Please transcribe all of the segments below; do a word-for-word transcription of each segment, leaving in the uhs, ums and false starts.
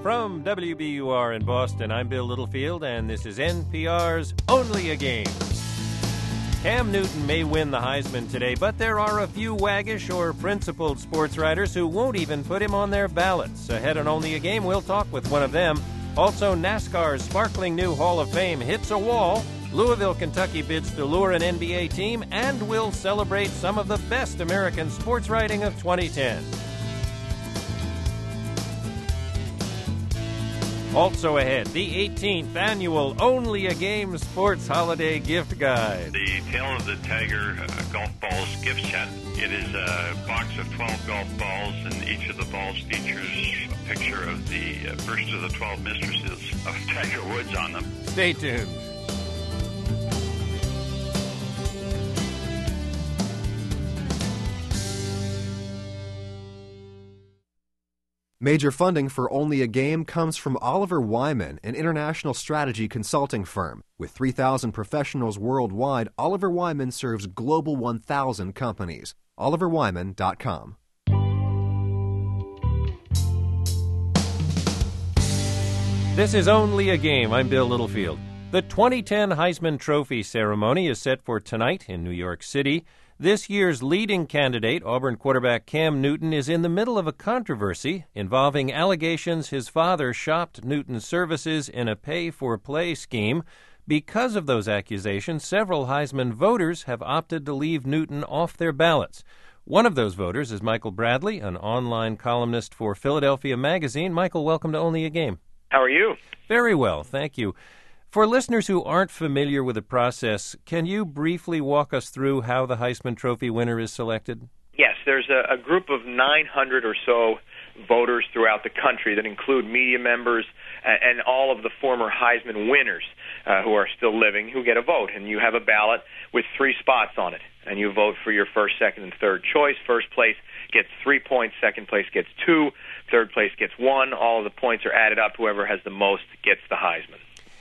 From W B U R in Boston, I'm Bill Littlefield, and this is N P R's Only a Game. Cam Newton may win the Heisman today, but there are a few waggish or principled sports writers who won't even put him on their ballots. Ahead on Only a Game, we'll talk with one of them. Also, NASCAR's sparkling new Hall of Fame hits a wall. Louisville, Kentucky bids to lure an N B A team, and we'll celebrate some of the best American sports writing of twenty ten. Also ahead, the eighteenth annual Only a Game Sports Holiday Gift Guide. The Tail of the Tiger uh, Golf Balls gift set. It is a box of twelve golf balls, and each of the balls features a picture of the uh, first of the twelve mistresses of Tiger Woods on them. Stay tuned. Major funding for Only a Game comes from Oliver Wyman, an international strategy consulting firm. With three thousand professionals worldwide, Oliver Wyman serves global one thousand companies. oliver wyman dot com. This is Only a Game. I'm Bill Littlefield. The twenty ten Heisman Trophy ceremony is set for tonight in New York City. This year's leading candidate, Auburn quarterback Cam Newton, is in the middle of a controversy involving allegations his father shopped Newton's services in a pay-for-play scheme. Because of those accusations, several Heisman voters have opted to leave Newton off their ballots. One of those voters is Michael Bradley, an online columnist for Philadelphia Magazine. Michael, welcome to Only a Game. How are you? Very well, thank you. For listeners who aren't familiar with the process, can you briefly walk us through how the Heisman Trophy winner is selected? Yes, there's a, a group of nine hundred or so voters throughout the country that include media members and, and all of the former Heisman winners uh, who are still living who get a vote. And you have a ballot with three spots on it, and you vote for your first, second, and third choice. First place gets three points, second place gets two, third place gets one. All of the points are added up. Whoever has the most gets the Heisman.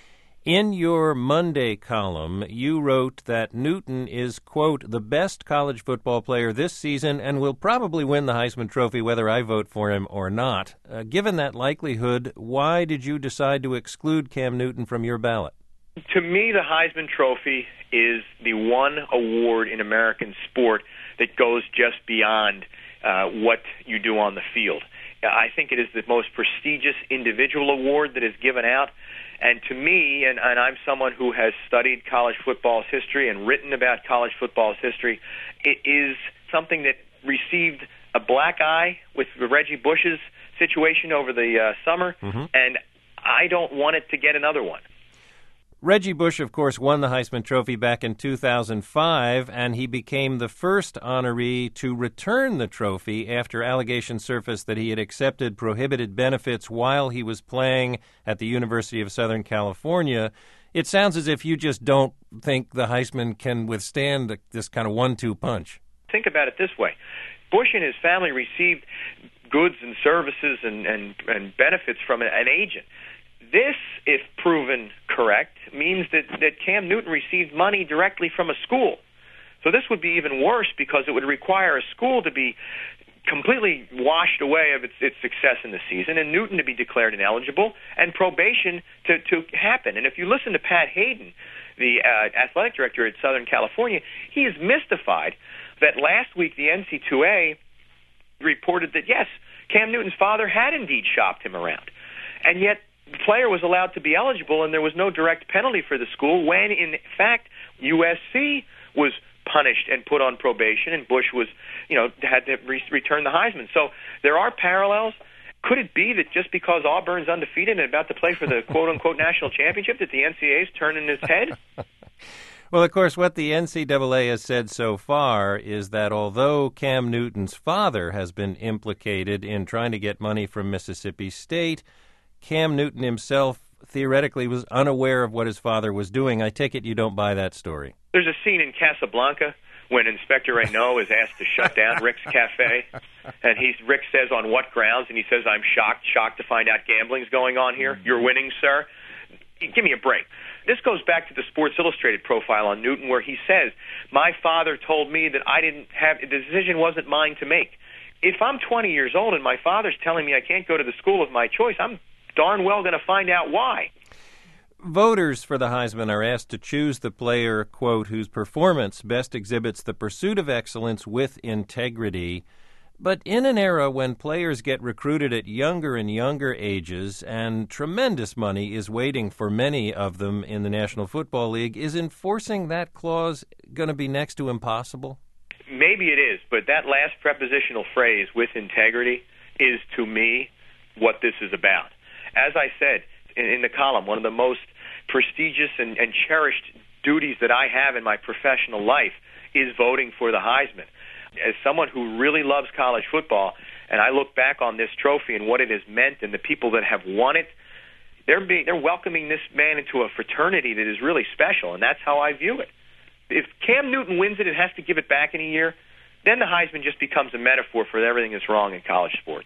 In your Monday column, you wrote that Newton is, quote, the best college football player this season and will probably win the Heisman Trophy whether I vote for him or not. Uh, given that likelihood, why did you decide to exclude Cam Newton from your ballot? To me, the Heisman Trophy is the one award in American sport that goes just beyond uh, what you do on the field. I think it is the most prestigious individual award that is given out. And to me, and, and I'm someone who has studied college football's history and written about college football's history, it is something that received a black eye with Reggie Bush's situation over the uh, summer, mm-hmm. and I don't want it to get another one. Reggie Bush, of course, won the Heisman Trophy back in two thousand five, and he became the first honoree to return the trophy after allegations surfaced that he had accepted prohibited benefits while he was playing at the University of Southern California. It sounds as if you just don't think the Heisman can withstand this kind of one two punch. Think about it this way. Bush and his family received goods and services and, and, and benefits from an agent. This, if proven correct, means that, that Cam Newton received money directly from a school. So this would be even worse because it would require a school to be completely washed away of its, its success in the season and Newton to be declared ineligible and probation to, to happen. And if you listen to Pat Hayden, the uh, athletic director at Southern California, he is mystified that last week the N C double A reported that, yes, Cam Newton's father had indeed shopped him around. And yet the player was allowed to be eligible, and there was no direct penalty for the school when, in fact, U S C was punished and put on probation, and Bush was, you know, had to re- return the Heisman. So there are parallels. Could it be that just because Auburn's undefeated and about to play for the quote-unquote national championship that the N C double A is turning its head? Well, of course, what the N C double A has said so far is that although Cam Newton's father has been implicated in trying to get money from Mississippi State, Cam Newton himself theoretically was unaware of what his father was doing. I take it you don't buy that story. There's a scene in Casablanca when Inspector Renault is asked to shut down Rick's Cafe, and he's, Rick says, on what grounds? And he says, I'm shocked, shocked to find out gambling's going on here. You're winning, sir. Give me a break. This goes back to the Sports Illustrated profile on Newton where he says, my father told me that I didn't have, the decision wasn't mine to make. If I'm twenty years old and my father's telling me I can't go to the school of my choice, I'm darn well going to find out why. Voters for the Heisman are asked to choose the player, quote, whose performance best exhibits the pursuit of excellence with integrity. But in an era when players get recruited at younger and younger ages and tremendous money is waiting for many of them in the National Football League, is enforcing that clause going to be next to impossible? Maybe it is, but that last prepositional phrase, with integrity, is to me what this is about. As I said in, in the column, one of the most prestigious and, and cherished duties that I have in my professional life is voting for the Heisman. As someone who really loves college football, and I look back on this trophy and what it has meant and the people that have won it, they're being, they're welcoming this man into a fraternity that is really special, and that's how I view it. If Cam Newton wins it and has to give it back in a year, then the Heisman just becomes a metaphor for everything that's wrong in college sports.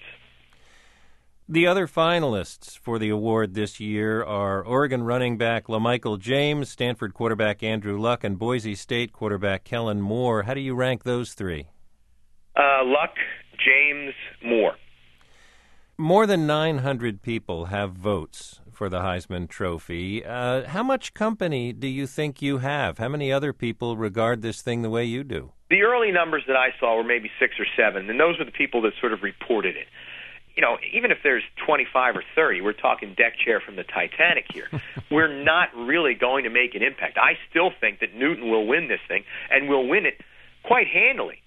The other finalists for the award this year are Oregon running back LaMichael James, Stanford quarterback Andrew Luck, and Boise State quarterback Kellen Moore. How do you rank those three? Uh, Luck, James, Moore. More than nine hundred people have votes for the Heisman Trophy. Uh, how much company do you think you have? How many other people regard this thing the way you do? The early numbers that I saw were maybe six or seven, and those were the people that sort of reported it. You know, even if there's twenty-five or thirty, we're talking deck chair from the Titanic here. We're not really going to make an impact. I still think that Newton will win this thing, and will win it quite handily.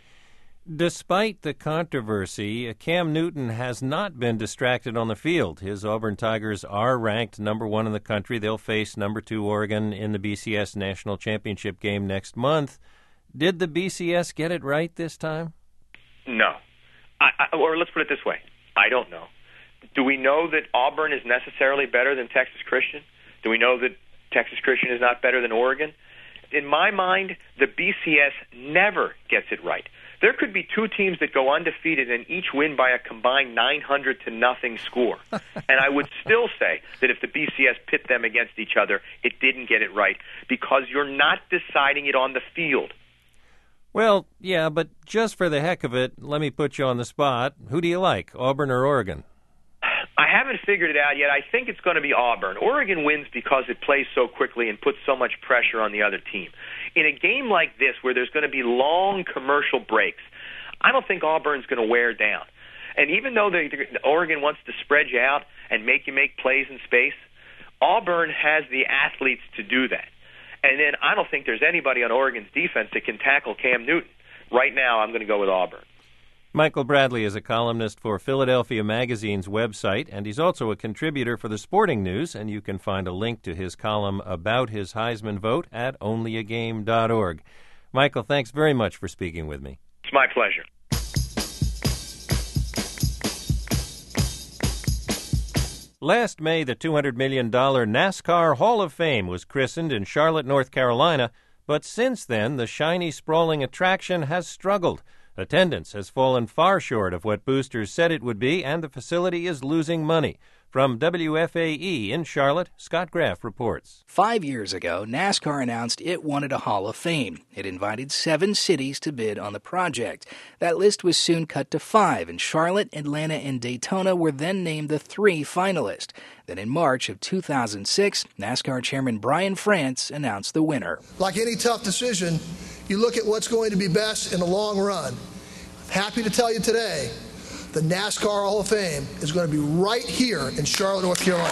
Despite the controversy, Cam Newton has not been distracted on the field. His Auburn Tigers are ranked number one in the country. They'll face number two Oregon in the B C S National Championship game next month. Did the B C S get it right this time? No. I, I, or let's put it this way. I don't know. Do we know that Auburn is necessarily better than Texas Christian? Do we know that Texas Christian is not better than Oregon? In my mind, the B C S never gets it right. There could be two teams that go undefeated and each win by a combined nine hundred to nothing score. And I would still say that if the B C S pit them against each other, it didn't get it right because you're not deciding it on the field. Well, yeah, but just for the heck of it, let me put you on the spot. Who do you like, Auburn or Oregon? I haven't figured it out yet. I think it's going to be Auburn. Oregon wins because it plays so quickly and puts so much pressure on the other team. In a game like this where there's going to be long commercial breaks, I don't think Auburn's going to wear down. And even though the, the, Oregon wants to spread you out and make you make plays in space, Auburn has the athletes to do that. And then I don't think there's anybody on Oregon's defense that can tackle Cam Newton. Right now, I'm going to go with Auburn. Michael Bradley is a columnist for Philadelphia Magazine's website, and he's also a contributor for the Sporting News, and you can find a link to his column about his Heisman vote at only a game dot org. Michael, thanks very much for speaking with me. It's my pleasure. Last May, the two hundred million dollars NASCAR Hall of Fame was christened in Charlotte, North Carolina, but since then, the shiny, sprawling attraction has struggled. Attendance has fallen far short of what boosters said it would be, and the facility is losing money. From W F A E in Charlotte, Scott Graff reports. Five years ago, NASCAR announced it wanted a Hall of Fame. It invited seven cities to bid on the project. That list was soon cut to five, and Charlotte, Atlanta, and Daytona were then named the three finalists. Then in March of two thousand six, NASCAR Chairman Brian France announced the winner. Like any tough decision, you look at what's going to be best in the long run. I'm happy to tell you today, the NASCAR Hall of Fame is going to be right here in Charlotte, North Carolina.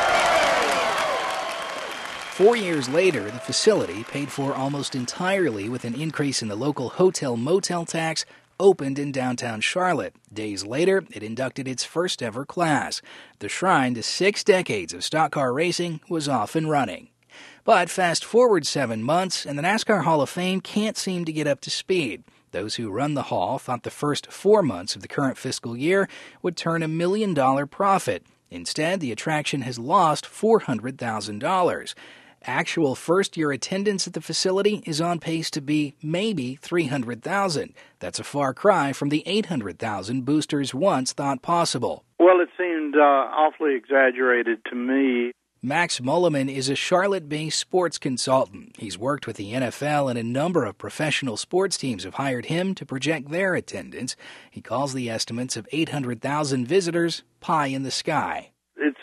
Four years later, the facility, paid for almost entirely with an increase in the local hotel-motel tax, opened in downtown Charlotte. Days later, it inducted its first-ever class. The shrine to six decades of stock car racing was off and running. But fast forward seven months, and the NASCAR Hall of Fame can't seem to get up to speed. Those who run the hall thought the first four months of the current fiscal year would turn a million-dollar profit. Instead, the attraction has lost four hundred thousand dollars. Actual first-year attendance at the facility is on pace to be maybe three hundred thousand. That's a far cry from the eight hundred thousand boosters once thought possible. Well, it seemed uh, awfully exaggerated to me. Max Mulliman is a Charlotte-based sports consultant. He's worked with the N F L, and a number of professional sports teams have hired him to project their attendance. He calls the estimates of eight hundred thousand visitors pie in the sky. It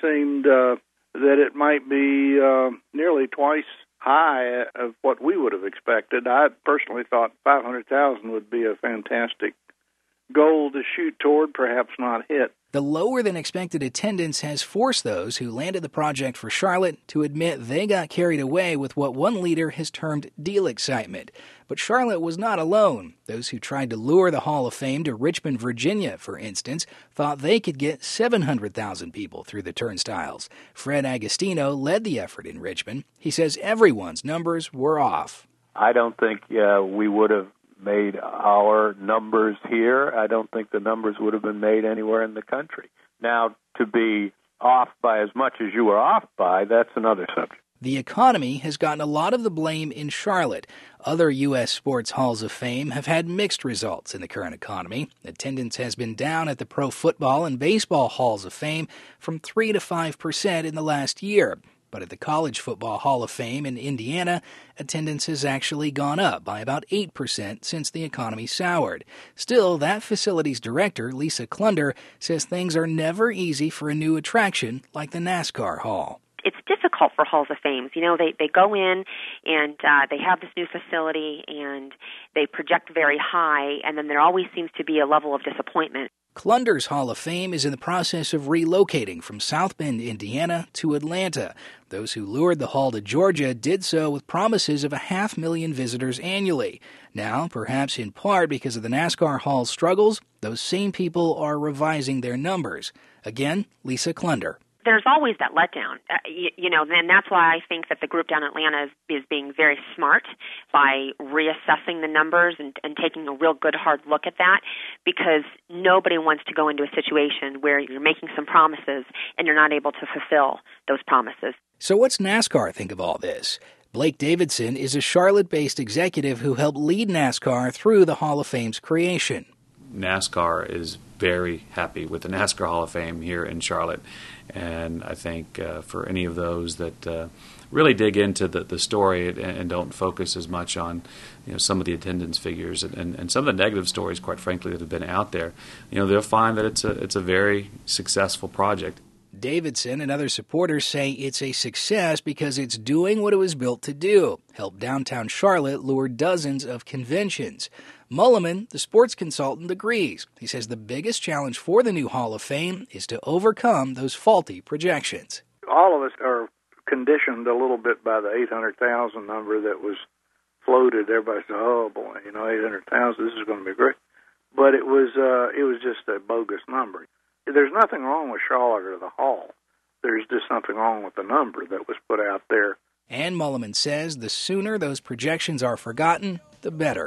seemed uh, that it might be uh, nearly twice high of what we would have expected. I personally thought five hundred thousand would be a fantastic goal to shoot toward, perhaps not hit. The lower-than-expected attendance has forced those who landed the project for Charlotte to admit they got carried away with what one leader has termed deal excitement. But Charlotte was not alone. Those who tried to lure the Hall of Fame to Richmond, Virginia, for instance, thought they could get seven hundred thousand people through the turnstiles. Fred Agostino led the effort in Richmond. He says everyone's numbers were off. I don't think uh, we would have made our numbers here. I don't think the numbers would have been made anywhere in the country. Now, to be off by as much as you were off by, that's another subject. The economy has gotten a lot of the blame in Charlotte. Other U S sports halls of fame have had mixed results in the current economy. Attendance has been down at the Pro Football and Baseball halls of fame from three to five percent in the last year. But at the College Football Hall of Fame in Indiana, attendance has actually gone up by about eight percent since the economy soured. Still, that facility's director, Lisa Klunder, says things are never easy for a new attraction like the NASCAR Hall. It's difficult for halls of fame. You know, they, they go in and uh, they have this new facility and they project very high, and then there always seems to be a level of disappointment. Klunder's Hall of Fame is in the process of relocating from South Bend, Indiana, to Atlanta. Those who lured the hall to Georgia did so with promises of a half million visitors annually. Now, perhaps in part because of the NASCAR Hall's struggles, those same people are revising their numbers. Again, Lisa Klunder. There's always that letdown, uh, you, you know, and that's why I think that the group down in Atlanta is, is being very smart by reassessing the numbers and, and taking a real good hard look at that, because nobody wants to go into a situation where you're making some promises and you're not able to fulfill those promises. So what's NASCAR think of all this? Blake Davidson is a Charlotte-based executive who helped lead NASCAR through the Hall of Fame's creation. NASCAR is very happy with the NASCAR Hall of Fame here in Charlotte. And I think uh, for any of those that uh, really dig into the, the story and, and don't focus as much on, you know, some of the attendance figures and, and, and some of the negative stories, quite frankly, that have been out there, you know, they'll find that it's a it's a very successful project. Davidson and other supporters say it's a success because it's doing what it was built to do, help downtown Charlotte lure dozens of conventions. Mulliman, the sports consultant, agrees. He says the biggest challenge for the new Hall of Fame is to overcome those faulty projections. All of us are conditioned a little bit by the eight hundred thousand number that was floated. Everybody said, oh, boy, you know, eight hundred thousand, this is going to be great. But it was uh, it was just a bogus number. There's nothing wrong with Charlotte or the Hall. There's just something wrong with the number that was put out there. And Mulliman says the sooner those projections are forgotten, the better.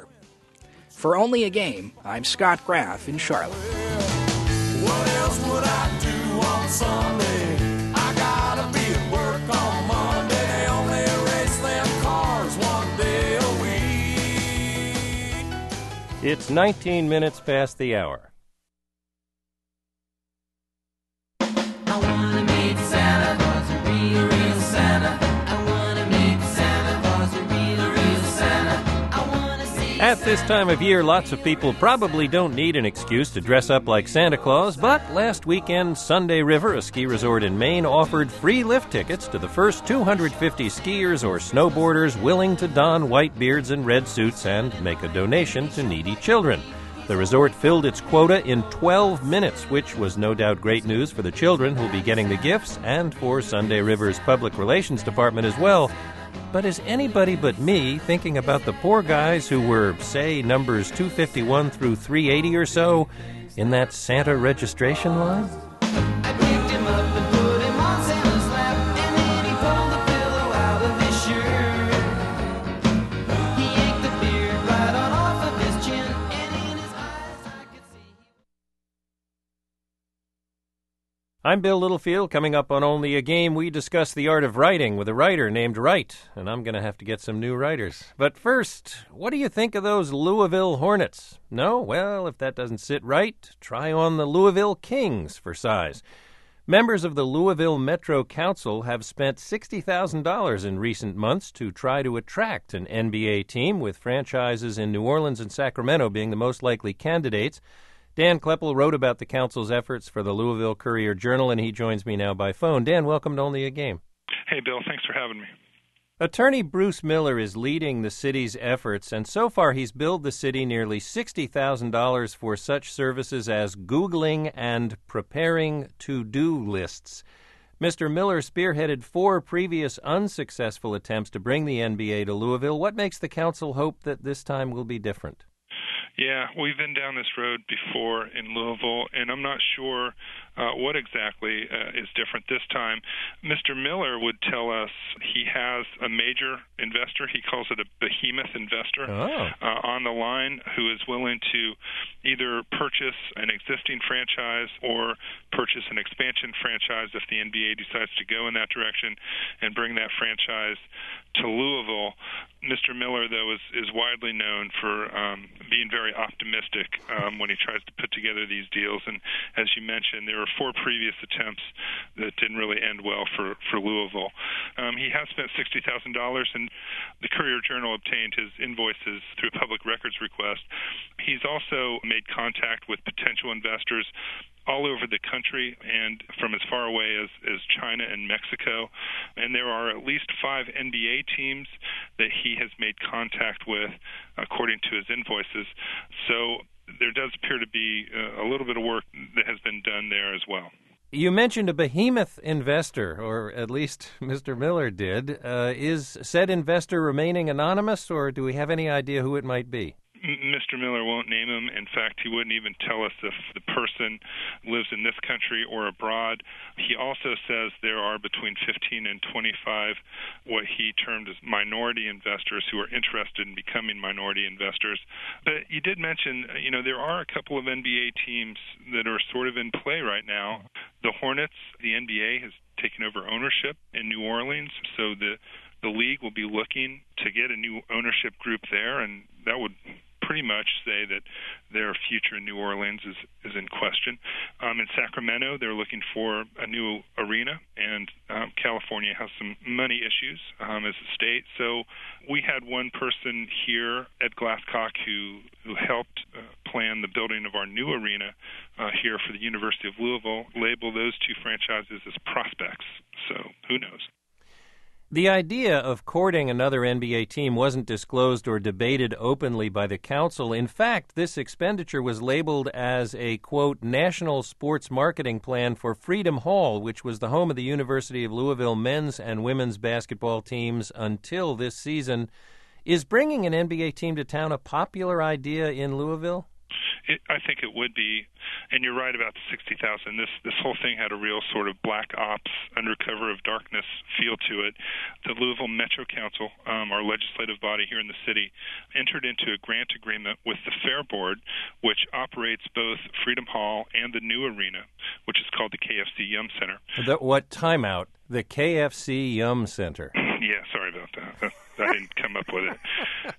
For Only a Game, I'm Scott Graff in Charlotte. What else would I do on Sunday? I gotta be at work on Monday. They only race them cars one day a week. It's nineteen minutes past the hour. I wanna meet Santa Claus, a real, real Santa. I wanna meet Santa Claus, a real, real Santa. I wanna see. At this time of year, lots of people probably don't need an excuse to dress up like Santa Claus, but last weekend, Sunday River, a ski resort in Maine, offered free lift tickets to the first two hundred fifty skiers or snowboarders willing to don white beards and red suits and make a donation to needy children. The resort filled its quota in twelve minutes, which was no doubt great news for the children who'll be getting the gifts and for Sunday River's public relations department as well. But is anybody but me thinking about the poor guys who were, say, numbers two fifty-one through three eighty or so in that Santa registration line? I picked him up and put him on Santa's lap, and then he pulled the pillow out of his shirt. He yanked the beard right on off of his chin, and in his eyes I could see. I'm Bill Littlefield. Coming up on Only a Game, we discuss the art of writing with a writer named Wright, and I'm going to have to get some new writers. But first, what do you think of those Louisville Hornets? No? Well, if that doesn't sit right, try on the Louisville Kings for size. Members of the Louisville Metro Council have spent sixty thousand dollars in recent months to try to attract an N B A team, with franchises in New Orleans and Sacramento being the most likely candidates. Dan Kleppel wrote about the council's efforts for the Louisville Courier-Journal, and he joins me now by phone. Dan, welcome to Only a Game. Hey, Bill. Thanks for having me. Attorney Bruce Miller is leading the city's efforts, and so far he's billed the city nearly sixty thousand dollars for such services as Googling and preparing to-do lists. Mister Miller spearheaded four previous unsuccessful attempts to bring the N B A to Louisville. What makes the council hope that this time will be different? Yeah, we've been down this road before in Louisville, and I'm not sure uh, what exactly uh, is different this time. Mister Miller would tell us he has a major investor, he calls it a behemoth investor, oh. uh, on the line who is willing to either purchase an existing franchise or purchase an expansion franchise if the N B A decides to go in that direction and bring that franchise to Louisville. Mister Miller, though, is, is widely known for um, being very optimistic um, when he tries to put together these deals. And as you mentioned, there were four previous attempts that didn't really end well for, for Louisville. Um, he has spent sixty thousand dollars, and the Courier-Journal obtained his invoices through a public records request. He's also made contact with potential investors all over the country and from as far away as, as China and Mexico. And there are at least five N B A teams that he has made contact with, according to his invoices. So there does appear to be uh, a little bit of work that has been done there as well. You mentioned a behemoth investor, or at least Mister Miller did. Uh, is said investor remaining anonymous, or do we have any idea who it might be? Mister Miller won't name him. In fact, he wouldn't even tell us if the person lives in this country or abroad. He also says there are between fifteen and twenty-five what he termed as minority investors who are interested in becoming minority investors. But you did mention, you know, there are a couple of N B A teams that are sort of in play right now. The Hornets, the N B A has taken over ownership in New Orleans, so the the league will be looking to get a new ownership group there, and that would pretty much say that their future in New Orleans is, is in question. Um, in Sacramento, they're looking for a new arena, and um, California has some money issues um, as a state. So we had one person here at Glasscock who, who helped uh, plan the building of our new arena uh, here for the University of Louisville, label those two franchises as prospects. So who knows? The idea of courting another N B A team wasn't disclosed or debated openly by the council. In fact, this expenditure was labeled as a, quote, national sports marketing plan for Freedom Hall, which was the home of the University of Louisville men's and women's basketball teams until this season. Is bringing an N B A team to town a popular idea in Louisville? It, I think it would be, and you're right about the sixty thousand. This this whole thing had a real sort of black ops, under cover of darkness feel to it. The Louisville Metro Council, um, our legislative body here in the city, entered into a grant agreement with the Fair Board, which operates both Freedom Hall and the new arena, which is called the K F C Yum Center. The, what timeout? The K F C Yum Center. Yeah, sorry about that. I didn't come up with it.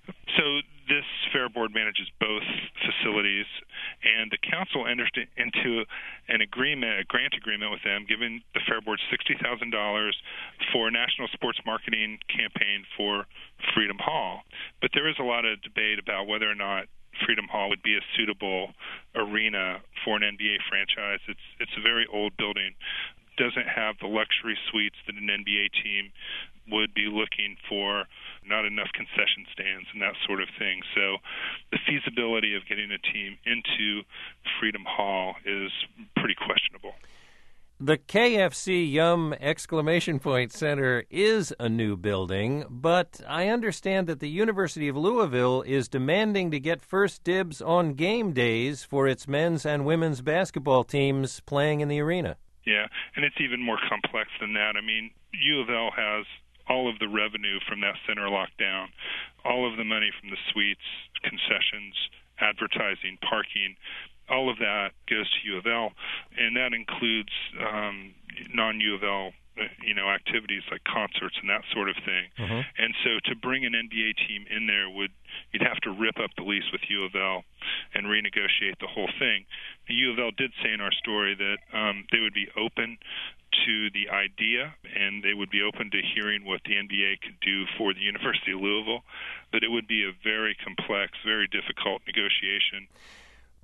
So this Fair Board manages both facilities, and the council entered into an agreement, a grant agreement with them, giving the Fair Board sixty thousand dollars for a national sports marketing campaign for Freedom Hall. But there is a lot of debate about whether or not Freedom Hall would be a suitable arena for an N B A franchise. It's it's a very old building, doesn't have the luxury suites that an N B A team would be looking for, not enough concession stands and that sort of thing. So the feasibility of getting a team into Freedom Hall is pretty questionable. The K F C Yum exclamation point center is a new building, but I understand that the University of Louisville is demanding to get first dibs on game days for its men's and women's basketball teams playing in the arena. Yeah, and it's even more complex than that. I mean, U of L has all of the revenue from that center locked down, all of the money from the suites, concessions, advertising, parking. All of that goes to U of L, and that includes um, non-U of L, you know, activities like concerts and that sort of thing. Mm-hmm. And so to bring an N B A team in there would you'd have to rip up the lease with U of L and renegotiate the whole thing. The U of L did say in our story that um, they would be open to the idea, and they would be open to hearing what the N B A could do for the University of Louisville, but it would be a very complex, very difficult negotiation.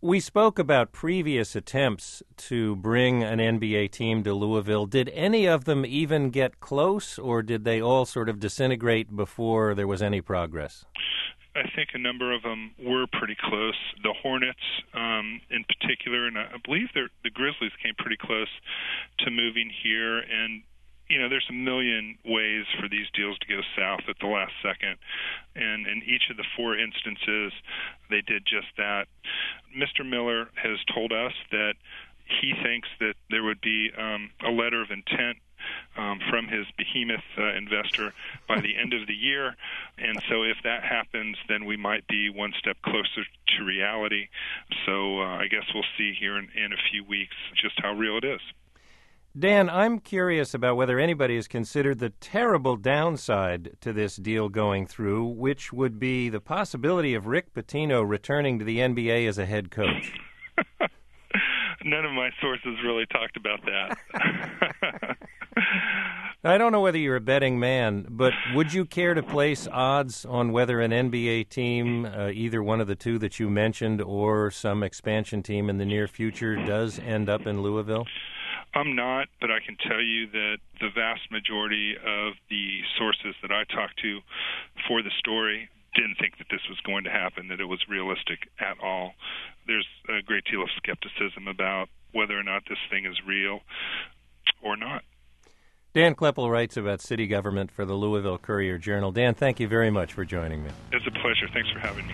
We spoke about previous attempts to bring an N B A team to Louisville. Did any of them even get close, or did they all sort of disintegrate before there was any progress? I think a number of them were pretty close. The Hornets, um, in particular, and I believe the Grizzlies came pretty close to moving here. And, you know, there's a million ways for these deals to go south at the last second. And in each of the four instances, they did just that. Mister Miller has told us that he thinks that there would be um, a letter of intent Um, from his behemoth uh, investor by the end of the year. And so if that happens, then we might be one step closer to reality. So uh, I guess we'll see here in, in a few weeks just how real it is. Dan, I'm curious about whether anybody has considered the terrible downside to this deal going through, which would be the possibility of Rick Pitino returning to the N B A as a head coach. None of my sources really talked about that. I don't know whether you're a betting man, but would you care to place odds on whether an N B A team, uh, either one of the two that you mentioned or some expansion team in the near future, does end up in Louisville? I'm not, but I can tell you that the vast majority of the sources that I talked to for the story didn't think that this was going to happen, that it was realistic at all. There's a great deal of skepticism about whether or not this thing is real or not. Dan Kleppel writes about city government for the Louisville Courier-Journal. Dan, thank you very much for joining me. It's a pleasure. Thanks for having me.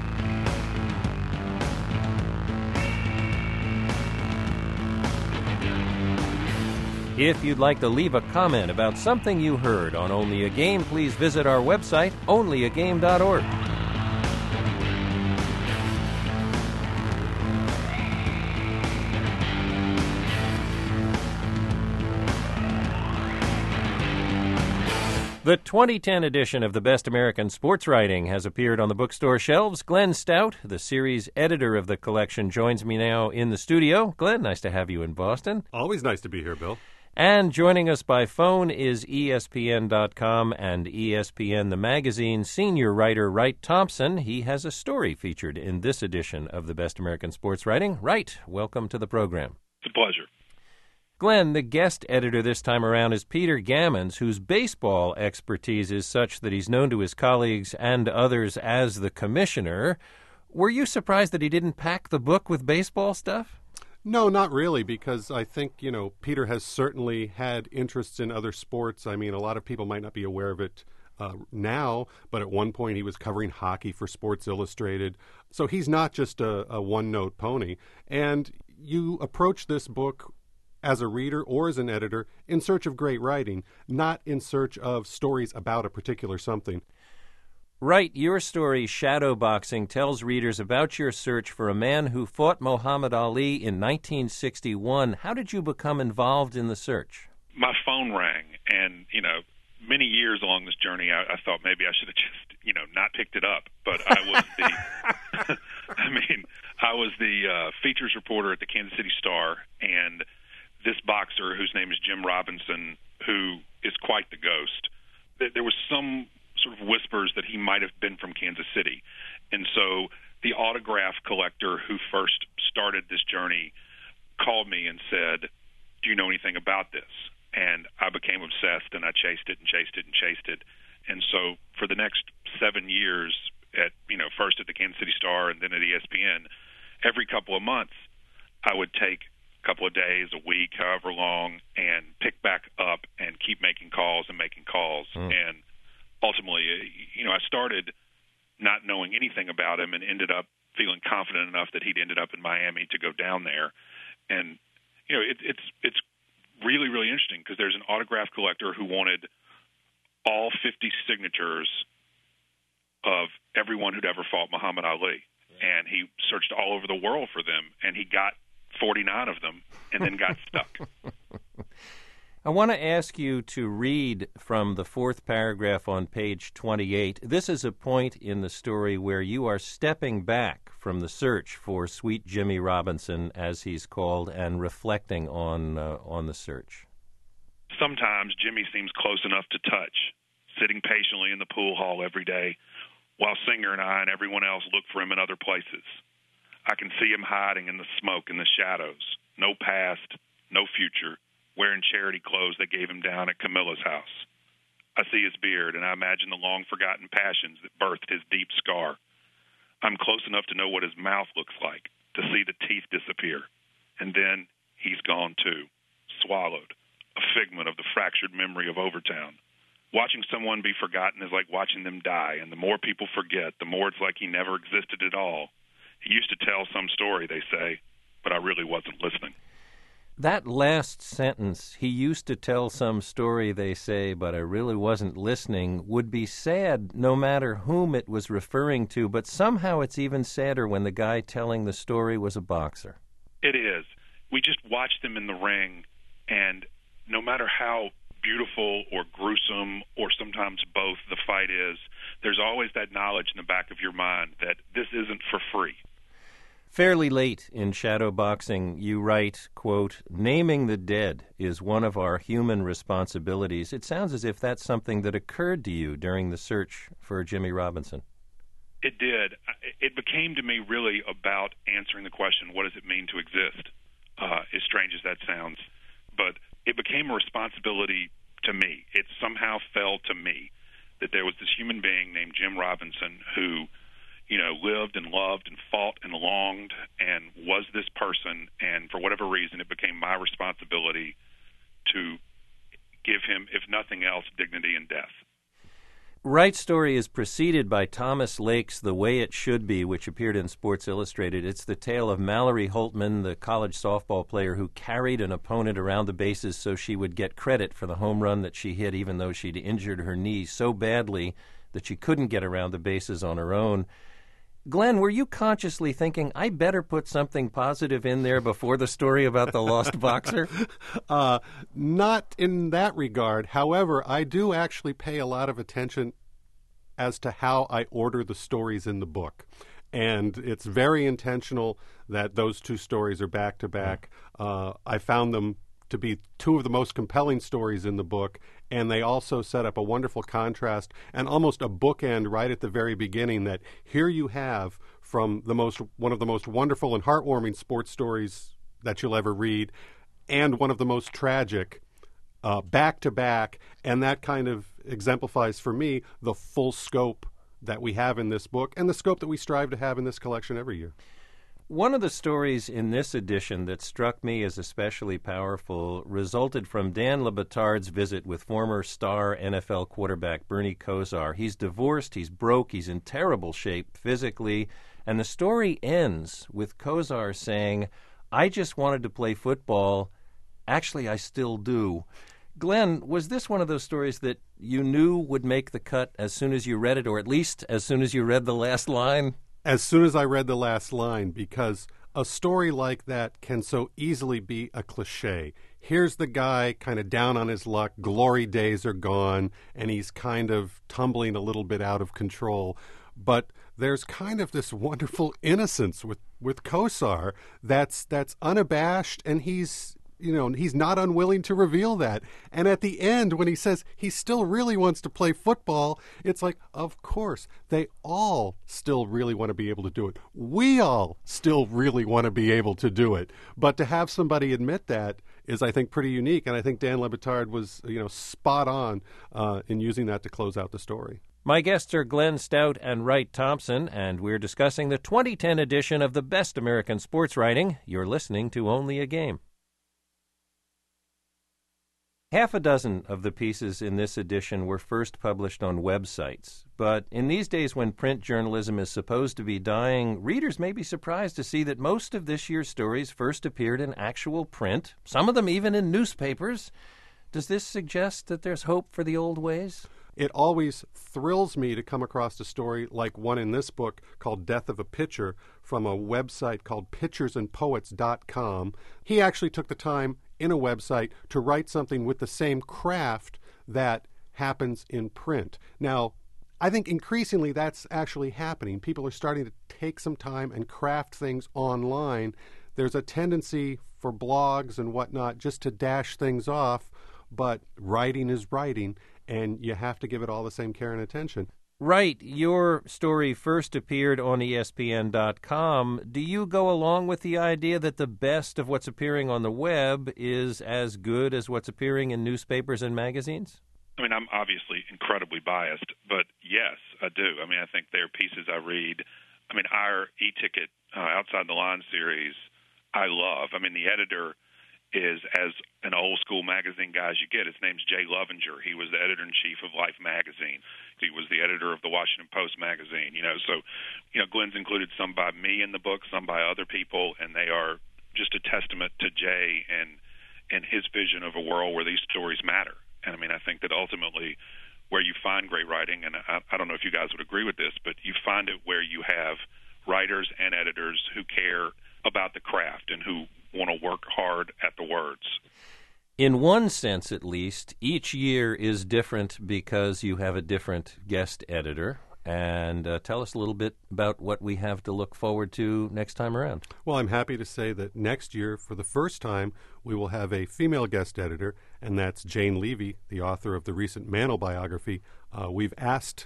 If you'd like to leave a comment about something you heard on Only a Game, please visit our website, only a game dot org. The twenty ten edition of the Best American Sports Writing has appeared on the bookstore shelves. Glenn Stout, the series editor of the collection, joins me now in the studio. Glenn, nice to have you in Boston. Always nice to be here, Bill. And joining us by phone is E S P N dot com and E S P N the Magazine senior writer Wright Thompson. He has a story featured in this edition of the Best American Sports Writing. Wright, welcome to the program. It's a pleasure. Glenn, the guest editor this time around is Peter Gammons, whose baseball expertise is such that he's known to his colleagues and others as the commissioner. Were you surprised that he didn't pack the book with baseball stuff? No, not really, because I think, you know, Peter has certainly had interests in other sports. I mean, a lot of people might not be aware of it uh, now, but at one point he was covering hockey for Sports Illustrated. So he's not just a, a one-note pony. And you approach this book as a reader or as an editor in search of great writing, not in search of stories about a particular something. Right, your story, Shadowboxing, tells readers about your search for a man who fought Muhammad Ali in nineteen sixty-one. How did you become involved in the search? My phone rang, and, you know, many years along this journey, I, I thought maybe I should have just, you know, not picked it up. But I was the, I mean, I was the uh, features reporter at the Kansas City Star, and this boxer, whose name is Jim Robinson, who is quite the ghost, there was some sort of whispers that he might have been from Kansas City. And so the autograph collector who first started this journey called me and said, do you know anything about this? And I became obsessed, and I chased it and chased it and chased it. And so for the next seven years, at you know, first at the Kansas City Star and then at E S P N, every couple of months I would take a couple of days, a week, however long, and pick back up and keep making calls and making calls. Mm. And ultimately, you know, I started not knowing anything about him and ended up feeling confident enough that he'd ended up in Miami to go down there. And, you know, it, it's it's really, really interesting because there's an autograph collector who wanted all fifty signatures of everyone who'd ever fought Muhammad Ali. And he searched all over the world for them, and he got forty-nine of them and then got stuck. I want to ask you to read from the fourth paragraph on page twenty-eight. This is a point in the story where you are stepping back from the search for Sweet Jimmy Robinson, as he's called, and reflecting on uh, on the search. Sometimes Jimmy seems close enough to touch, sitting patiently in the pool hall every day, while Singer and I and everyone else look for him in other places. I can see him hiding in the smoke and the shadows. No past, no future, wearing charity clothes they gave him down at Camilla's house. I see his beard, and I imagine the long-forgotten passions that birthed his deep scar. I'm close enough to know what his mouth looks like, to see the teeth disappear. And then he's gone too, swallowed, a figment of the fractured memory of Overtown. Watching someone be forgotten is like watching them die, and the more people forget, the more it's like he never existed at all. He used to tell some story, they say, but I really wasn't listening. That last sentence, he used to tell some story, they say, but I really wasn't listening, would be sad no matter whom it was referring to, but somehow it's even sadder when the guy telling the story was a boxer. It is. We just watched them in the ring, and no matter how beautiful or gruesome or sometimes both the fight is, there's always that knowledge in the back of your mind that this isn't for free. Fairly late in shadow boxing, you write, quote, naming the dead is one of our human responsibilities. It sounds as if that's something that occurred to you during the search for Jimmy Robinson. It did. It became to me really about answering the question, what does it mean to exist? Uh, as strange as that sounds. But it became a responsibility to me. It somehow fell to me that there was this human being named Jim Robinson who, you know, lived and loved and fought and longed and was this person. And for whatever reason, it became my responsibility to give him, if nothing else, dignity in death. Wright's story is preceded by Thomas Lake's The Way It Should Be, which appeared in Sports Illustrated. It's the tale of Mallory Holtman, the college softball player who carried an opponent around the bases so she would get credit for the home run that she hit, even though she'd injured her knee so badly that she couldn't get around the bases on her own. Glenn, were you consciously thinking, I better put something positive in there before the story about the lost boxer? Uh, not in that regard. However, I do actually pay a lot of attention as to how I order the stories in the book. And it's very intentional that those two stories are back-to-back. Uh, I found them to be two of the most compelling stories in the book, and they also set up a wonderful contrast and almost a bookend right at the very beginning that here you have from the most one of the most wonderful and heartwarming sports stories that you'll ever read and one of the most tragic uh, back-to-back, and that kind of exemplifies for me the full scope that we have in this book and the scope that we strive to have in this collection every year. One of the stories in this edition that struck me as especially powerful resulted from Dan Le Batard's visit with former star N F L quarterback Bernie Kosar. He's divorced, he's broke, he's in terrible shape physically, and the story ends with Kosar saying, I just wanted to play football. Actually, I still do. Glenn, was this one of those stories that you knew would make the cut as soon as you read it, or at least as soon as you read the last line? As soon as I read the last line, because a story like that can so easily be a cliche. Here's the guy kind of down on his luck, glory days are gone, and he's kind of tumbling a little bit out of control. But there's kind of this wonderful innocence with, with Kosar that's that's unabashed, and he's you know, he's not unwilling to reveal that. And at the end, when he says he still really wants to play football, it's like, of course, they all still really want to be able to do it. We all still really want to be able to do it. But to have somebody admit that is, I think, pretty unique. And I think Dan Le Batard was, you know, spot on uh, in using that to close out the story. My guests are Glenn Stout and Wright Thompson, and we're discussing the twenty ten edition of the Best American Sports Writing. You're listening to Only a Game. Half a dozen of the pieces in this edition were first published on websites. But in these days when print journalism is supposed to be dying, readers may be surprised to see that most of this year's stories first appeared in actual print, some of them even in newspapers. Does this suggest that there's hope for the old ways? It always thrills me to come across a story like one in this book called Death of a Pitcher from a website called pitchers and poets dot com. He actually took the time in a website to write something with the same craft that happens in print. Now, I think increasingly that's actually happening. People are starting to take some time and craft things online. There's a tendency for blogs and whatnot just to dash things off, but writing is writing, and you have to give it all the same care and attention. Right. Your story first appeared on E S P N dot com. Do you go along with the idea that the best of what's appearing on the web is as good as what's appearing in newspapers and magazines? I mean, I'm obviously incredibly biased, but yes, I do. I mean, I think there are pieces I read. I mean, our e-ticket uh, Outside the Line series, I love. I mean, the editor is as an old-school magazine guy as you get. His name's Jay Lovinger. He was the editor-in-chief of Life magazine. He was the editor of the Washington Post magazine. You know, so, you know, Glenn's included some by me in the book, some by other people, and they are just a testament to Jay and and his vision of a world where these stories matter. And, I mean, I think that ultimately where you find great writing, and I, I don't know if you guys would agree with this, but you find it where you have writers and editors who care about the craft and who want to work hard at the words. In one sense, at least, each year is different because you have a different guest editor. And uh, tell us a little bit about what we have to look forward to next time around. Well, I'm happy to say that next year, for the first time, we will have a female guest editor, and that's Jane Levy, the author of the recent Mantle biography. Uh, we've asked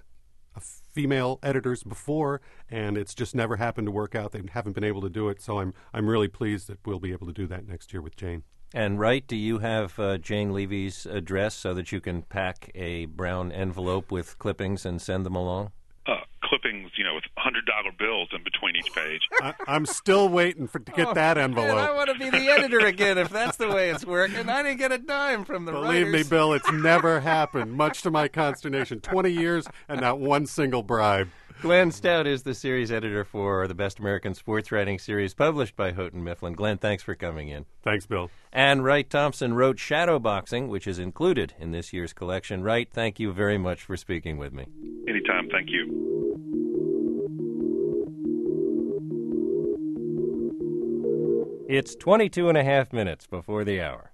female editors before, and it's just never happened to work out. They haven't been able to do it, so I'm I'm really pleased that we'll be able to do that next year with Jane. And, right, do you have uh, Jane Levy's address so that you can pack a brown envelope with clippings and send them along? Uh, clippings, you know, with one hundred dollar bills in between each page. I, I'm still waiting for to get oh, that envelope. Man, I want to be the editor again if that's the way it's working. I didn't get a dime from the Believe writers. me, Bill, it's never happened, much to my consternation. twenty years and not one single bribe. Glenn Stout is the series editor for the Best American Sports Writing Series published by Houghton Mifflin. Glenn, thanks for coming in. Thanks, Bill. And Wright Thompson wrote Shadowboxing, which is included in this year's collection. Wright, thank you very much for speaking with me. Anytime, thank you. It's twenty-two and a half minutes before the hour.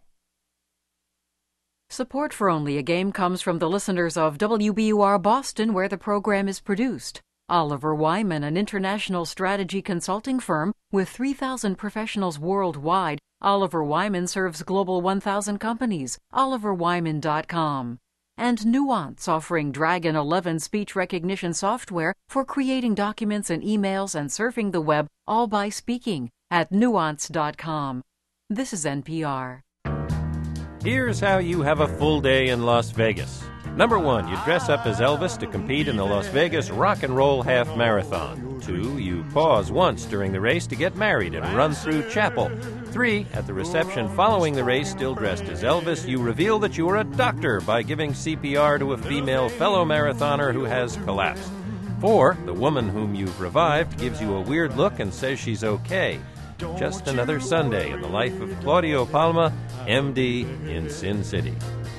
Support for Only a Game comes from the listeners of W B U R Boston, where the program is produced. Oliver Wyman, an international strategy consulting firm with three thousand professionals worldwide. Oliver Wyman serves Global one thousand companies. oliver wyman dot com. And Nuance, offering Dragon eleven speech recognition software for creating documents and emails and surfing the web, all by speaking, at nuance dot com. This is N P R. Here's how you have a full day in Las Vegas. Number one, you dress up as Elvis to compete in the Las Vegas Rock and Roll Half Marathon. Two, you pause once during the race to get married and run through chapel. Three, at the reception following the race, still dressed as Elvis, you reveal that you are a doctor by giving C P R to a female fellow marathoner who has collapsed. Four, the woman whom you've revived gives you a weird look and says she's okay. Just another Sunday in the life of Claudio Palma, M D, in Sin City.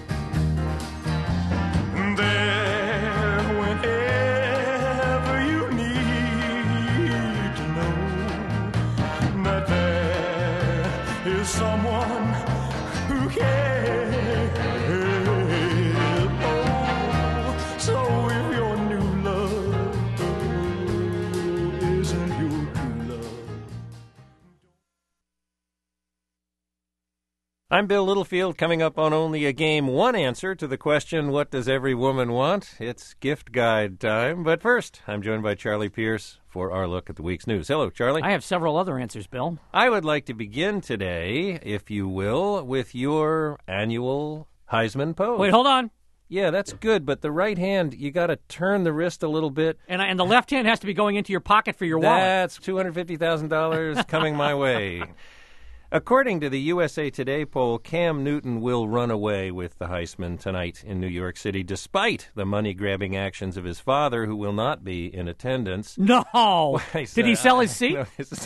There, whenever you need to know that there is someone who cares. Oh, so if your new love isn't your true love. I'm Bill Littlefield, coming up on Only a Game. One answer to the question, what does every woman want? It's gift guide time. But first, I'm joined by Charlie Pierce for our look at the week's news. Hello, Charlie. I have several other answers, Bill. I would like to begin today, if you will, with your annual Heisman pose. Wait, hold on. Yeah, that's good, but the right hand, you got to turn the wrist a little bit. And, and the left hand has to be going into your pocket for your wallet. That's two hundred fifty thousand dollars coming my way. According to the U S A Today poll, Cam Newton will run away with the Heisman tonight in New York City, despite the money-grabbing actions of his father, who will not be in attendance. No! Did he sell his seat? No, his-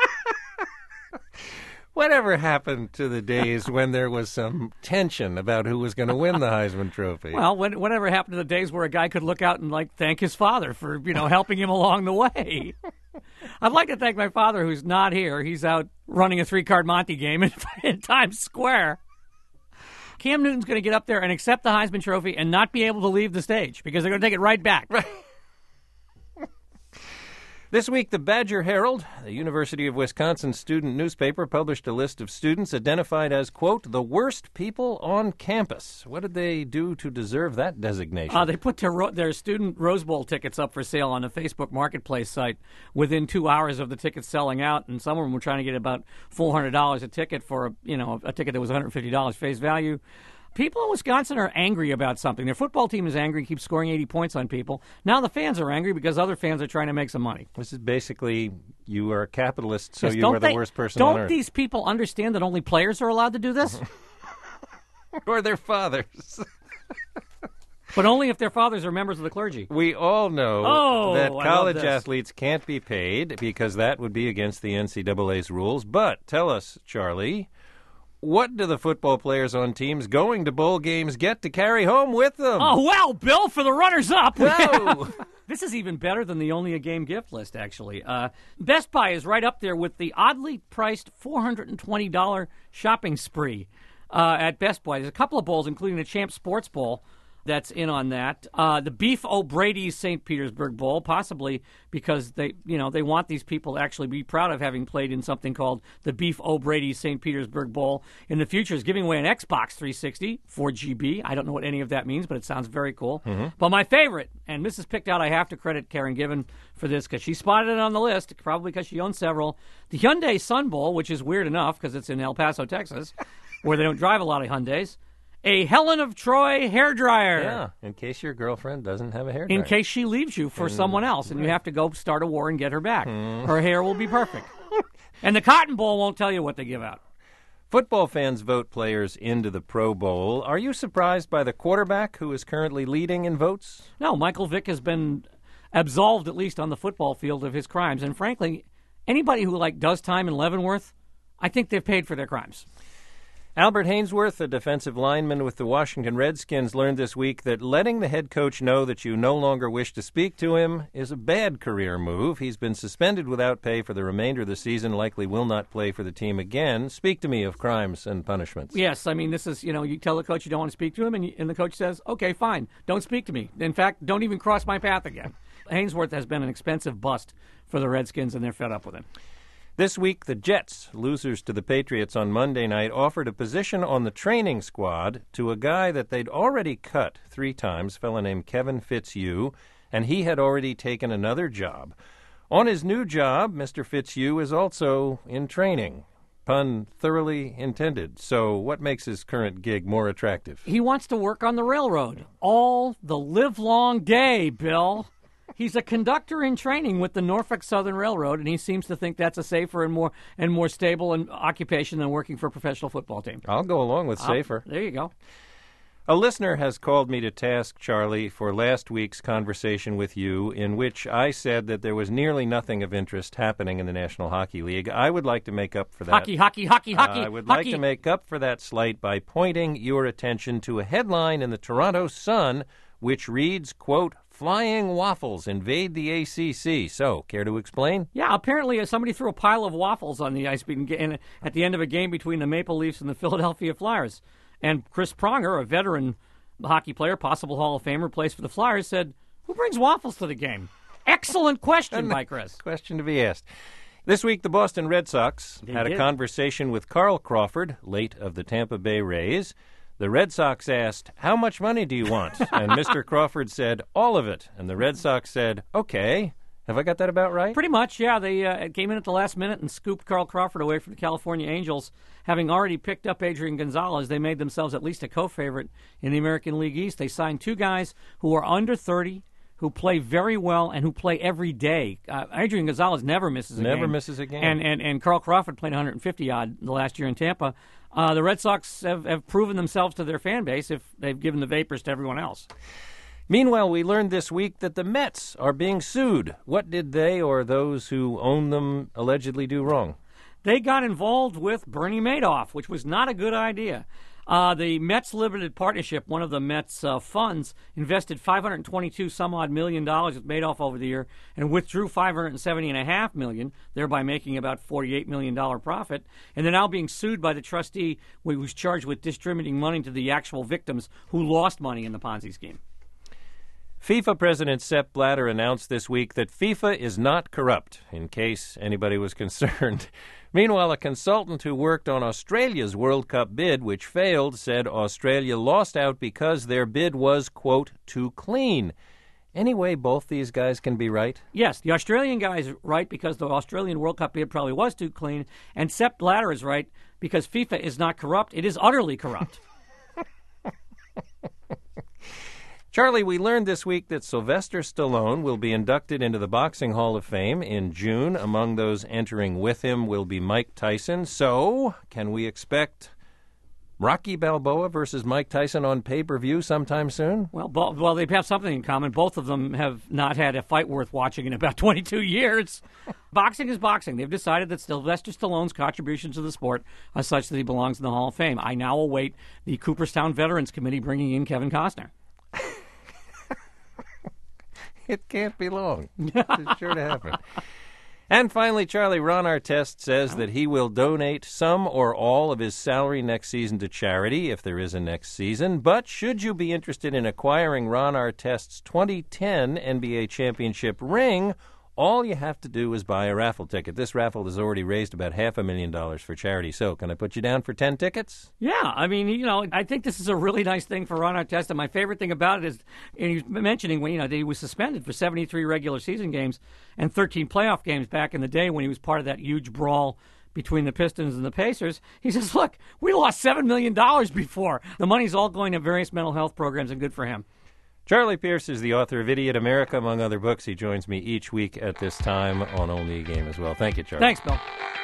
Whatever happened to the days when there was some tension about who was going to win the Heisman Trophy? Well, when, whatever happened to the days where a guy could look out and, like, thank his father for, you know, helping him along the way? I'd like to thank my father, who's not here. He's out running a three-card Monte game in, in Times Square. Cam Newton's going to get up there and accept the Heisman Trophy and not be able to leave the stage because they're going to take it right back. This week, the Badger Herald, the University of Wisconsin student newspaper, published a list of students identified as, quote, the worst people on campus. What did they do to deserve that designation? Uh, they put their, ro- their student Rose Bowl tickets up for sale on the Facebook Marketplace site within two hours of the tickets selling out, and some of them were trying to get about four hundred dollars a ticket for a, you know, a ticket that was one hundred fifty dollars face value. People in Wisconsin are angry about something. Their football team is angry, keeps scoring eighty points on people. Now the fans are angry because other fans are trying to make some money. This is basically, you are a capitalist, so Yes, you don't are the they- worst person on Don't earth. these people understand that only players are allowed to do this? Or their fathers. But only if their fathers are members of the clergy. We all know Oh, that I love college this. athletes can't be paid because that would be against the N C double A's rules. But tell us, Charlie, what do the football players on teams going to bowl games get to carry home with them? Oh, well, Bill, for the runners-up. Whoa. This is even better than the Only a Game gift list, actually. Uh, Best Buy is right up there with the oddly priced four hundred twenty dollars shopping spree uh, at Best Buy. There's a couple of bowls, including the Champ Sports Bowl, that's in on that. Uh, the Beef O'Brady's Saint Petersburg Bowl, possibly because they, you know, they want these people to actually be proud of having played in something called the Beef O'Brady's Saint Petersburg Bowl. In the future, is giving away an Xbox three sixty, four G B. I don't know what any of that means, but it sounds very cool. Mhm. But my favorite, and Missus picked out, I have to credit Karen Given for this because she spotted it on the list, probably because she owns several. The Hyundai Sun Bowl, which is weird enough because it's in El Paso, Texas, where they don't drive a lot of Hyundais. A Helen of Troy hairdryer. Yeah, in case your girlfriend doesn't have a hairdryer. In case she leaves you for Mm, someone else and you right. have to go start a war and get her back. Mm. Her hair will be perfect. And the Cotton Bowl won't tell you what they give out. Football fans vote players into the Pro Bowl. Are you surprised by the quarterback who is currently leading in votes? No, Michael Vick has been absolved, at least on the football field, of his crimes. And frankly, anybody who like does time in Leavenworth, I think they've paid for their crimes. Albert Hainsworth, a defensive lineman with the Washington Redskins, learned this week that letting the head coach know that you no longer wish to speak to him is a bad career move. He's been suspended without pay for the remainder of the season, likely will not play for the team again. Speak to me of crimes and punishments. Yes, I mean, this is, you know, you tell the coach you don't want to speak to him, and, you, and the coach says, okay, fine, don't speak to me. In fact, don't even cross my path again. Hainsworth has been an expensive bust for the Redskins, and they're fed up with him. This week, the Jets, losers to the Patriots on Monday night, offered a position on the training squad to a guy that they'd already cut three times, a fellow named Kevin Fitzhugh, and he had already taken another job. On his new job, Mister Fitzhugh is also in training. Pun thoroughly intended. So what makes his current gig more attractive? He wants to work on the railroad all the livelong day, Bill. He's a conductor in training with the Norfolk Southern Railroad, and he seems to think that's a safer and more and more stable an occupation than working for a professional football team. I'll go along with Uh, safer. there you go. A listener has called me to task, Charlie, for last week's conversation with you, in which I said that there was nearly nothing of interest happening in the National Hockey League. I would like to make up for that. Hockey, hockey, hockey, hockey, Uh, I would hockey. like to make up for that slight by pointing your attention to a headline in the Toronto Sun, which reads, quote, "Flying Waffles invade the A C C." So, care to explain? Yeah, apparently uh, somebody threw a pile of waffles on the ice beam in- at the end of a game between the Maple Leafs and the Philadelphia Flyers. And Chris Pronger, a veteran hockey player, possible Hall of Famer, plays for the Flyers, said, "Who brings waffles to the game?" Excellent question by Chris. Question to be asked. This week, the Boston Red Sox They had a did. conversation with Carl Crawford, late of the Tampa Bay Rays. The Red Sox asked, "How much money do you want?" And Mister Crawford said, "All of it." And the Red Sox said, "Okay." Have I got that about right? Pretty much, yeah. They uh, came in at the last minute and scooped Carl Crawford away from the California Angels. Having already picked up Adrian Gonzalez, they made themselves at least a co-favorite in the American League East. They signed two guys who are under thirty, who play very well, and who play every day. Uh, Adrian Gonzalez never misses a game. Never misses a game. And, and, and Carl Crawford played one hundred fifty odd the last year in Tampa. Uh, the Red Sox have, have proven themselves to their fan base if they've given the vapors to everyone else. Meanwhile, we learned this week that the Mets are being sued. What did they or those who own them allegedly do wrong? They got involved with Bernie Madoff, which was not a good idea. Uh, the Mets Limited Partnership, one of the Mets uh, funds, invested five hundred twenty-two some odd million dollars with Madoff over the year and withdrew five hundred seventy and a half million, thereby making about forty-eight million dollars profit. And they're now being sued by the trustee who was charged with distributing money to the actual victims who lost money in the Ponzi scheme. FIFA President Sepp Blatter announced this week that FIFA is not corrupt, in case anybody was concerned. Meanwhile, a consultant who worked on Australia's World Cup bid, which failed, said Australia lost out because their bid was, quote, too clean. Anyway, both these guys can be right? Yes, the Australian guy is right because the Australian World Cup bid probably was too clean, and Sepp Blatter is right because FIFA is not corrupt. It is utterly corrupt. Charlie, we learned this week that Sylvester Stallone will be inducted into the Boxing Hall of Fame in June. Among those entering with him will be Mike Tyson. So, can we expect Rocky Balboa versus Mike Tyson on pay-per-view sometime soon? Well, bo- well, they have something in common. Both of them have not had a fight worth watching in about twenty-two years. Boxing is boxing. They've decided that Sylvester Stallone's contributions to the sport are such that he belongs in the Hall of Fame. I now await the Cooperstown Veterans Committee bringing in Kevin Costner. It can't be long. It's sure to happen. And finally, Charlie, Ron Artest says that he will donate some or all of his salary next season to charity, if there is a next season. But should you be interested in acquiring Ron Artest's twenty ten N B A championship ring, all you have to do is buy a raffle ticket. This raffle has already raised about half a million dollars for charity. So can I put you down for ten tickets? Yeah, I mean, you know, I think this is a really nice thing for Ron Artest. And my favorite thing about it is, and he was mentioning when, you know, that he was suspended for seventy-three regular season games and thirteen playoff games back in the day when he was part of that huge brawl between the Pistons and the Pacers. He says, look, we lost seven million dollars before. The money's all going to various mental health programs, and good for him. Charlie Pierce is the author of Idiot America, among other books. He joins me each week at this time on Only a Game as well. Thank you, Charlie. Thanks, Bill.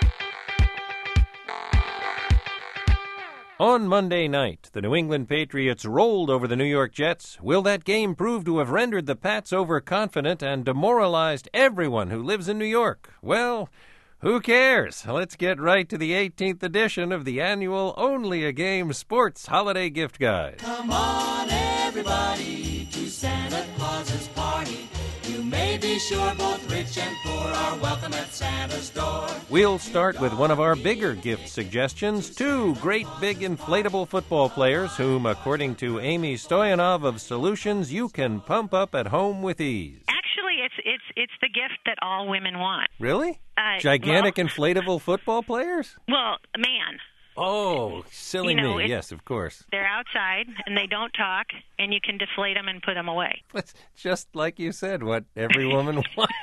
On Monday night, the New England Patriots rolled over the New York Jets. Will that game prove to have rendered the Pats overconfident and demoralized everyone who lives in New York? Well, who cares? Let's get right to the eighteenth edition of the annual Only a Game Sports Holiday Gift Guide. Come on, everybody, to Santa Claus's party. You may be sure both rich and poor are welcome at Santa's door. We'll start with one of our bigger gift suggestions, two great big inflatable football players whom, according to Amy Stoyanov of Solutions, you can pump up at home with ease. Actually, it's it's it's the gift that all women want. Really? Uh, Gigantic well, inflatable football players? Well, man. Oh, silly You know, me. it- Yes, of course. They're outside, and they don't talk, and you can deflate them and put them away. It's just like you said, what every woman wants.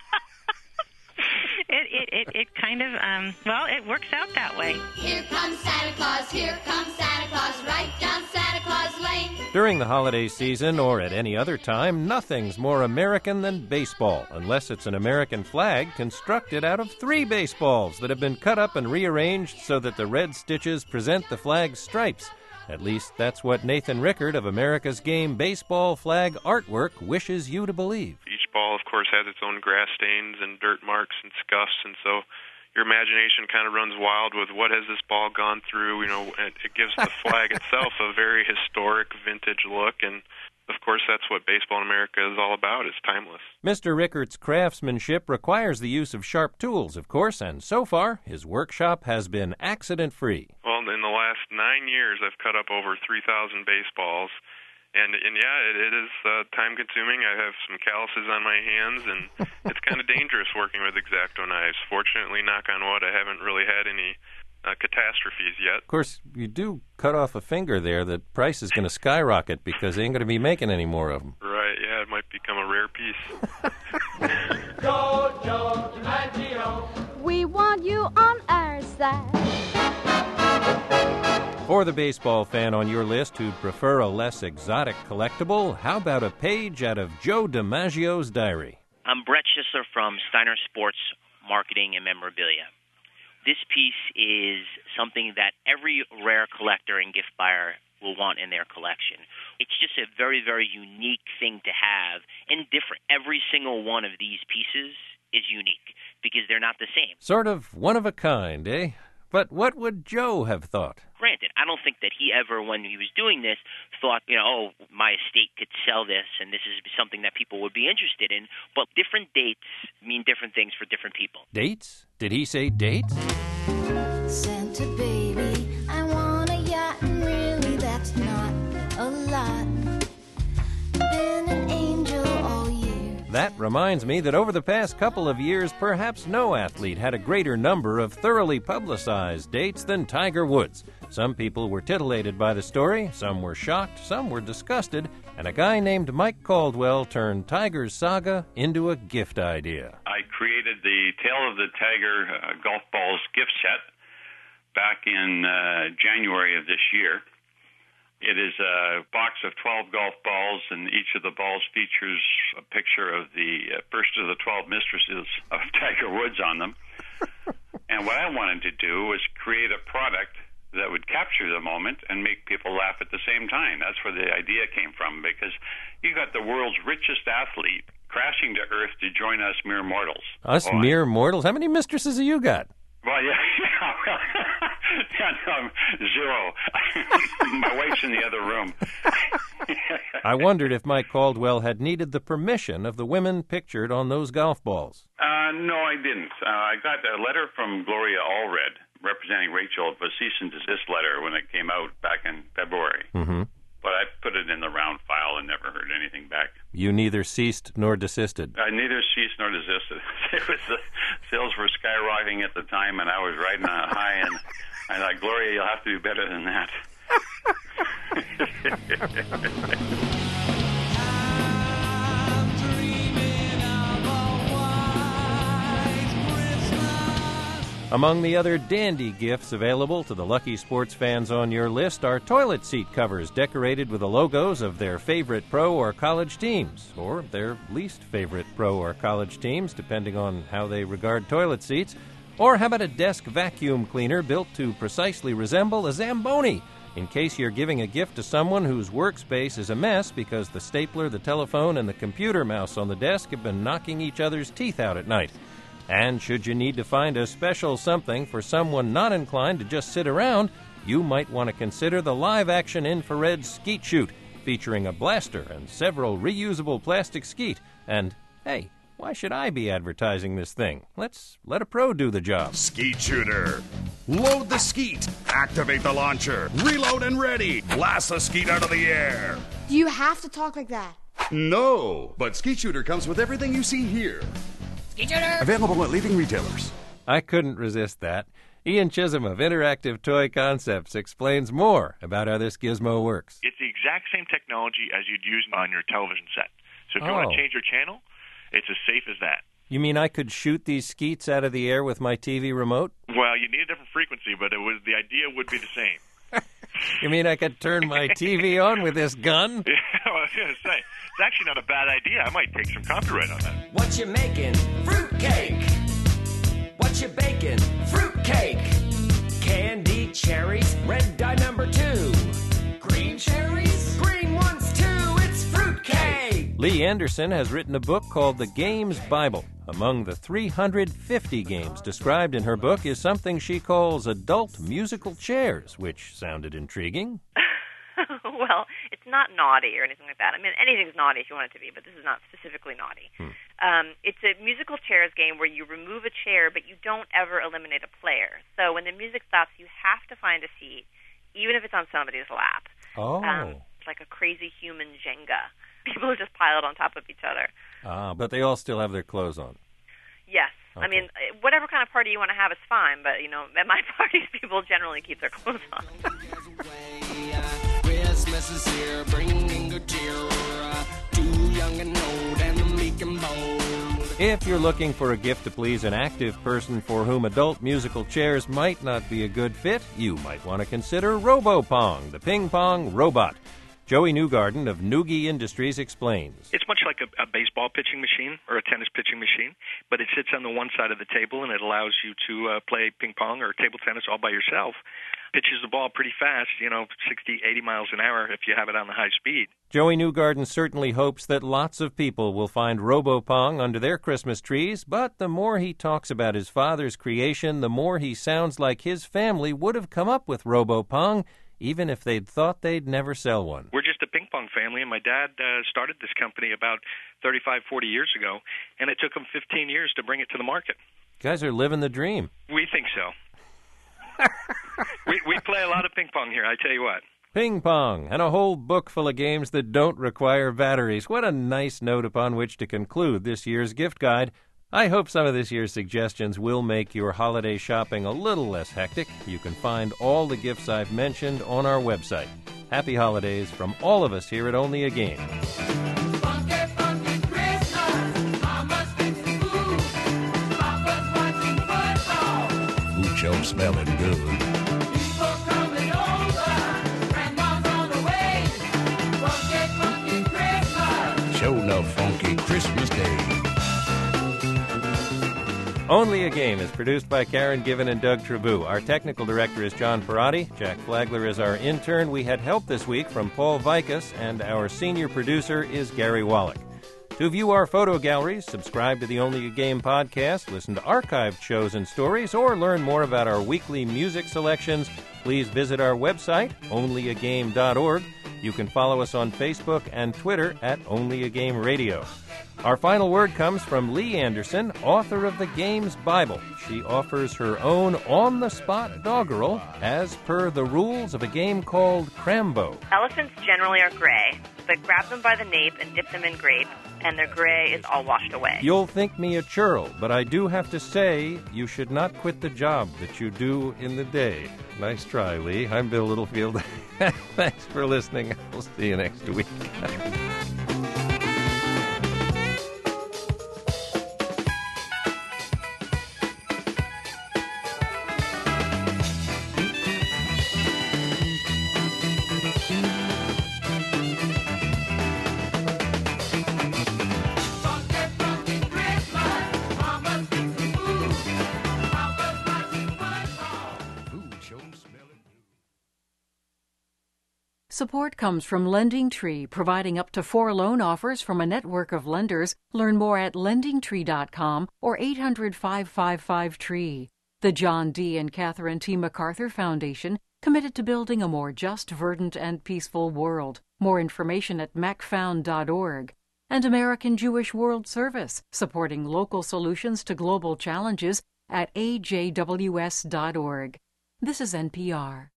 It, it, it, it kind of, um, well, it works out that way. Here comes Santa Claus, here comes Santa Claus, right down Santa Claus Lane. During the holiday season or at any other time, nothing's more American than baseball, unless it's an American flag constructed out of three baseballs that have been cut up and rearranged so that the red stitches present the flag's stripes. At least that's what Nathan Rickard of America's Game Baseball Flag Artwork wishes you to believe. Each ball, of course, has its own grass stains and dirt marks and scuffs, and so your imagination kind of runs wild with what has this ball gone through. You know, it, it gives the flag itself a very historic, vintage look, and of course, that's what Baseball in America is all about. It's timeless. Mister Rickard's craftsmanship requires the use of sharp tools, of course, and so far, his workshop has been accident-free. Well, in the last nine years, I've cut up over three thousand baseballs. And, and yeah, it, it is uh, time-consuming. I have some calluses on my hands, and it's kind of dangerous working with X-Acto knives. Fortunately, knock on wood, I haven't really had any uh, catastrophes yet. Of course, you do cut off a finger there. The price is going to skyrocket because they ain't going to be making any more of them. Right, yeah, it might become a rare piece. Jojo DiMaggio. We want you on our side. For the baseball fan on your list who'd prefer a less exotic collectible, how about a page out of Joe DiMaggio's diary? I'm Brett Schisler from Steiner Sports Marketing and Memorabilia. This piece is something that every rare collector and gift buyer will want in their collection. It's just a very, very unique thing to have and different. Every single one of these pieces is unique because they're not the same. Sort of one of a kind, eh? But what would Joe have thought? Granted, I don't think that he ever, when he was doing this, thought, you know, oh, my estate could sell this and this is something that people would be interested in. But different dates mean different things for different people. Dates? Did he say dates? Santa baby, I want a yacht, and really that's not a lot. Been an angel That reminds me that over the past couple of years, perhaps no athlete had a greater number of thoroughly publicized dates than Tiger Woods. Some people were titillated by the story, some were shocked, some were disgusted, and a guy named Mike Caldwell turned Tiger's saga into a gift idea. I created the Tale of the Tiger uh, golf balls gift set back in uh, January of this year. It is a box of twelve golf balls, and each of the balls features a picture of the uh, first of the twelve mistresses of Tiger Woods on them. And what I wanted to do was create a product that would capture the moment and make people laugh at the same time. That's where the idea came from, because you got the world's richest athlete crashing to earth to join us mere mortals. Us oh, mere mortals? How many mistresses have you got? Well, yeah, yeah no, zero. My wife's in the other room. I wondered if Mike Caldwell had needed the permission of the women pictured on those golf balls. Uh, no, I didn't. Uh, I got a letter from Gloria Allred, representing Rachel, of a cease and desist letter when it came out back in February. Mm-hmm. But I put it in the round file and never heard anything back. You neither ceased nor desisted. I neither ceased nor desisted. It was the sales were skyrocketing at the time, and I was riding on a high, and I thought, Gloria, you'll have to do better than that. Among the other dandy gifts available to the lucky sports fans on your list are toilet seat covers decorated with the logos of their favorite pro or college teams, or their least favorite pro or college teams, depending on how they regard toilet seats. Or how about a desk vacuum cleaner built to precisely resemble a Zamboni, in case you're giving a gift to someone whose workspace is a mess because the stapler, the telephone, and the computer mouse on the desk have been knocking each other's teeth out at night. And should you need to find a special something for someone not inclined to just sit around, you might want to consider the live-action infrared skeet shoot, featuring a blaster and several reusable plastic skeet. And, hey, why should I be advertising this thing? Let's let a pro do the job. Skeet shooter. Load the skeet. Activate the launcher. Reload and ready. Blast the skeet out of the air. Do you have to talk like that? No, but Skeet Shooter comes with everything you see here. Skeet Shooter! Available at leading retailers. I couldn't resist that. Ian Chisholm of Interactive Toy Concepts explains more about how this gizmo works. It's the exact same technology as you'd use on your television set. So if you Oh. want to change your channel, it's as safe as that. You mean I could shoot these skeets out of the air with my T V remote? Well, you need a different frequency, but it was the idea would be the same. You mean I could turn my T V on with this gun? Yeah, I was going to say, it's actually not a bad idea. I might take some copyright on that. What you making? Fruitcake. What you baking? Fruitcake. Candy cherries, red dye number two. Green cherries, green ones too. It's fruitcake. Lee Anderson has written a book called The Games Bible. Among the three hundred fifty games described in her book is something she calls adult musical chairs, which sounded intriguing. Well, it's not naughty or anything like that. I mean, anything's naughty if you want it to be, but this is not specifically naughty. Hmm. Um, it's a musical chairs game where you remove a chair, but you don't ever eliminate a player. So when the music stops, you have to find a seat, even if it's on somebody's lap. Oh. Um, it's like a crazy human Jenga. People are just piled on top of each other. Ah, but they all still have their clothes on. Yes. I mean, whatever kind of party you want to have is fine, but, you know, at my parties, people generally keep their clothes on. Christmas is here, bringing good cheer. Uh, too young and old and meek and bold. If you're looking for a gift to please an active person for whom adult musical chairs might not be a good fit, you might want to consider RoboPong, the ping pong robot. Joey Newgarden of Noogie Industries explains. It's much like a, a baseball pitching machine or a tennis pitching machine, but it sits on the one side of the table and it allows you to uh, play ping pong or table tennis all by yourself. Pitches the ball pretty fast, you know, sixty, eighty miles an hour if you have it on the high speed. Joey Newgarden certainly hopes that lots of people will find RoboPong under their Christmas trees, but the more he talks about his father's creation, the more he sounds like his family would have come up with RoboPong, even if they'd thought they'd never sell one. We're just a ping pong family, and my dad uh, started this company about thirty-five, forty years ago, and it took him fifteen years to bring it to the market. You guys are living the dream. We think so. we we play a lot of ping pong here, I tell you what. Ping pong, and a whole book full of games that don't require batteries. What a nice note upon which to conclude this year's gift guide. I hope some of this year's suggestions will make your holiday shopping a little less hectic. You can find all the gifts I've mentioned on our website. Happy holidays from all of us here at Only a Game. Funky, funky Christmas. Mama's fixing food. Papa's watching football. Food show smelling good. People coming over. Grandma's on the way. Funky, funky Christmas. Show enough funky Christmas Day. Only a Game is produced by Karen Given and Doug Trabou. Our technical director is John Perotti. Jack Flagler is our intern. We had help this week from Paul Vikas, and our senior producer is Gary Wallach. To view our photo galleries, subscribe to the Only a Game podcast, listen to archived shows and stories, or learn more about our weekly music selections, please visit our website, only a game dot org. You can follow us on Facebook and Twitter at Only a Game Radio. Our final word comes from Lee Anderson, author of the Games Bible. She offers her own on-the-spot doggerel as per the rules of a game called Crambo. Elephants generally are gray, but grab them by the nape and dip them in grape, and their gray is all washed away. You'll think me a churl, but I do have to say you should not quit the job that you do in the day. Nice try, Lee. I'm Bill Littlefield. Thanks for listening. I'll see you next week. Support comes from Lending Tree, providing up to four loan offers from a network of lenders. Learn more at lending tree dot com or eight hundred, five five five, T R E E. The John D. and Catherine T. MacArthur Foundation, committed to building a more just, verdant, and peaceful world. More information at mac found dot org. And American Jewish World Service, supporting local solutions to global challenges at a j w s dot org. This is N P R.